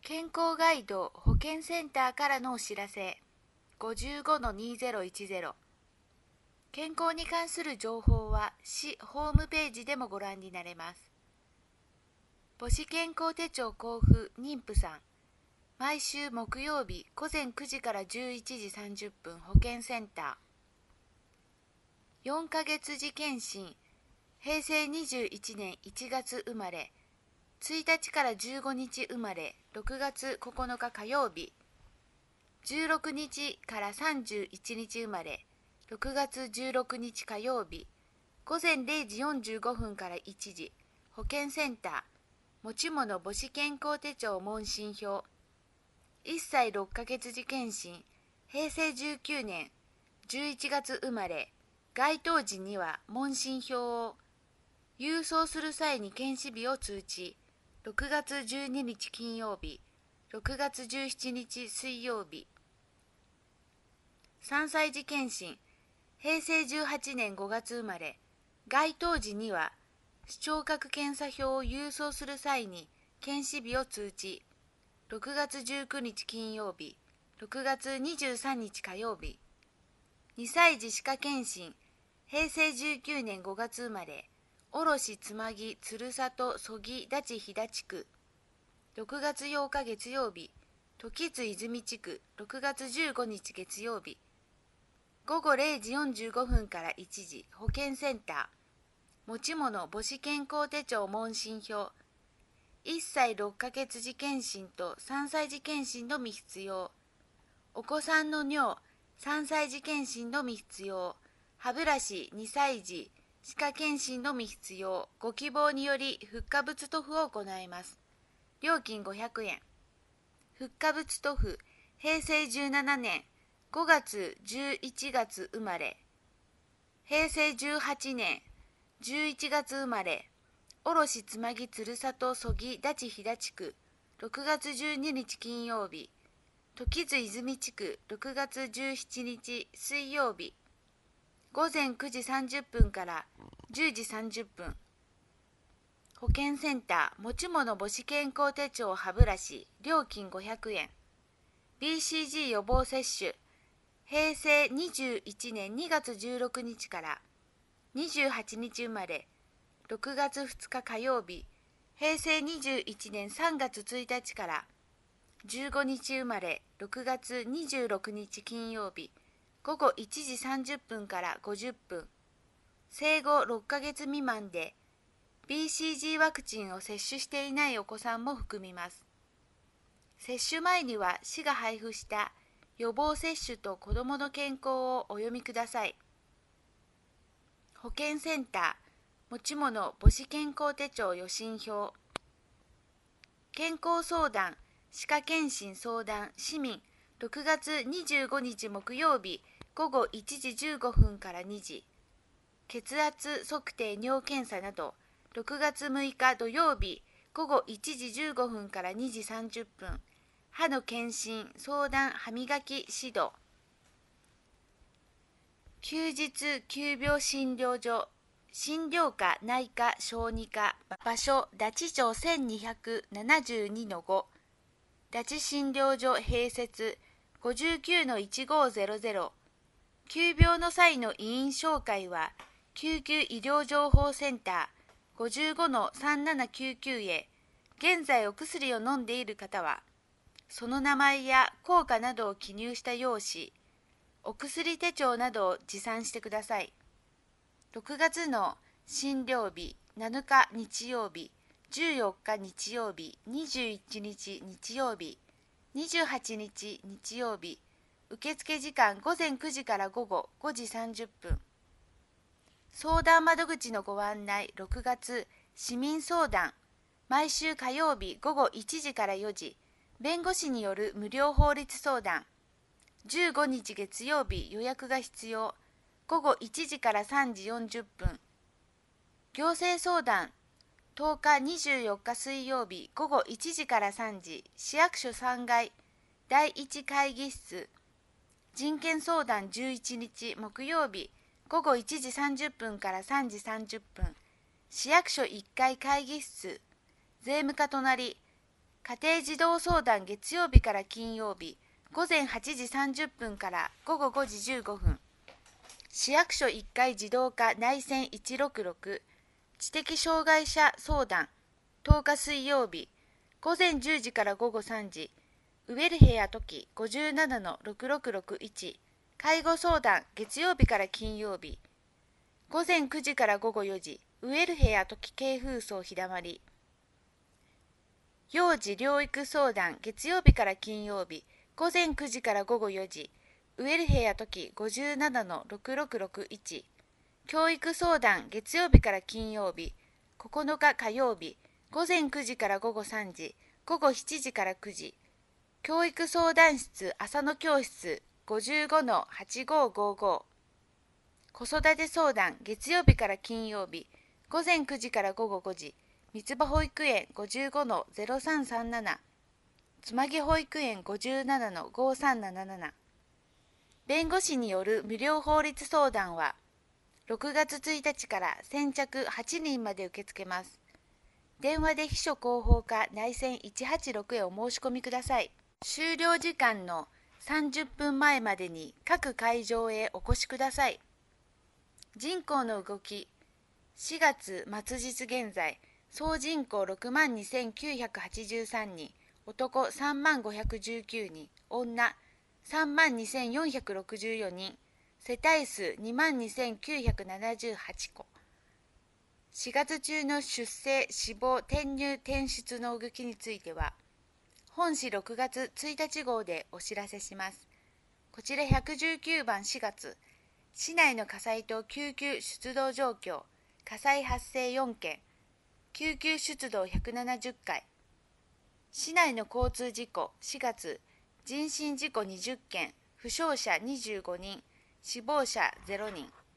健康ガイド保健センターからのお知らせ 55-2010 健康に関する情報は市ホームページでもご覧になれます。母子健康手帳交付妊婦さん、毎週木曜日午前9時から11時30分保健センター。4ヶ月時検診、平成21年1月生まれ、1日から15日生まれ、6月9日火曜日、16日から31日生まれ、6月16日火曜日、午前0時45分から1時、保健センター、持ち物母子健康手帳問診票、1歳6ヶ月時検診、平成19年11月生まれ、該当時には問診票を、郵送する際に検視日を通知、6月12日金曜日、6月17日水曜日。3歳児検診、平成18年5月生まれ、該当時には視聴覚検査票を郵送する際に検視日を通知、6月19日金曜日、6月23日火曜日。2歳児歯科検診、平成19年5月生まれ、卸つまぎ鶴里曽木立飛騨地区、6月8日月曜日、時津泉地区、6月15日月曜日、午後0時45分から1時、保健センター、持ち物母子健康手帳問診票、1歳6ヶ月時検診と3歳児検診のみ必要、お子さんの尿、3歳児検診のみ必要、歯ブラシ2歳児、歯科検診のみ必要、ご希望によりフッ化物塗布を行います。料金500円。フッ化物塗布、平成17年5月11月生まれ、平成18年11月生まれ、卸つまぎ鶴里曽木立飛騨地区、6月12日金曜日、時津泉地区、6月17日水曜日、午前9時30分から10時30分。保健センター、持ち物母子健康手帳歯ブラシ、料金500円。BCG 予防接種、平成21年2月16日から28日生まれ、6月2日火曜日、平成21年3月1日から15日生まれ、6月26日金曜日、午後1時30分から50分。生後6ヶ月未満で BCG ワクチンを接種していないお子さんも含みます。接種前には市が配布した予防接種と子どもの健康をお読みください。保健センター、持ち物母子健康手帳予診票、健康相談、歯科検診相談、市民、6月25日木曜日、午後1時15分から2時。血圧測定尿検査など、6月6日土曜日、午後1時15分から2時30分。歯の検診、相談、歯磨き指導。休日急病診療所、診療科内科小児科、場所、ダチ町1272-5、ダチ診療所併設 59-1500、急病の際の医院紹介は、救急医療情報センター 55-3799 へ、現在お薬を飲んでいる方は、その名前や効果などを記入した用紙、お薬手帳などを持参してください。6月の診療日、7日日曜日、14日日曜日、21日日曜日、28日日曜日、受付時間午前9時から午後5時30分。相談窓口のご案内、6月、市民相談、毎週火曜日午後1時から4時、弁護士による無料法律相談、15日月曜日予約が必要、午後1時から3時40分。行政相談、10日24日水曜日午後1時から3時、市役所3階、第1会議室。人権相談11日木曜日午後1時30分から3時30分、市役所1階会議室、税務課隣、 家庭児童相談月曜日から金曜日、午前8時30分から午後5時15分。市役所1階児童課内線166、知的障害者相談、10日水曜日、午前10時から午後3時、ウェルヘア時 57-6661、介護相談月曜日から金曜日、午前9時から午後4時、ウェルヘア時軽風層日だまり。幼児療育相談月曜日から金曜日、午前9時から午後4時、ウェルヘア時 57-6661。教育相談月曜日から金曜日、9日火曜日、午前9時から午後3時、午後7時から9時。教育相談室朝の教室 55-8555。子育て相談月曜日から金曜日、午前9時から午後5時。三つ葉保育園 55-0337。つまぎ保育園 57-5377。弁護士による無料法律相談は、6月1日から先着8人まで受け付けます。電話で秘書広報課内線186へお申し込みください。終了時間の30分前までに各会場へお越しください。人口の動き、4月末日現在、総人口62,983人、男35,519人、女32,464人、世帯数22,978戸。4月中の出生、死亡、転入、転出の動きについては、本誌6月1日号でお知らせします。こちら119番4月、市内の火災と救急出動状況、火災発生4件、救急出動170回。市内の交通事故4月、人身事故20件、負傷者25人、死亡者0人。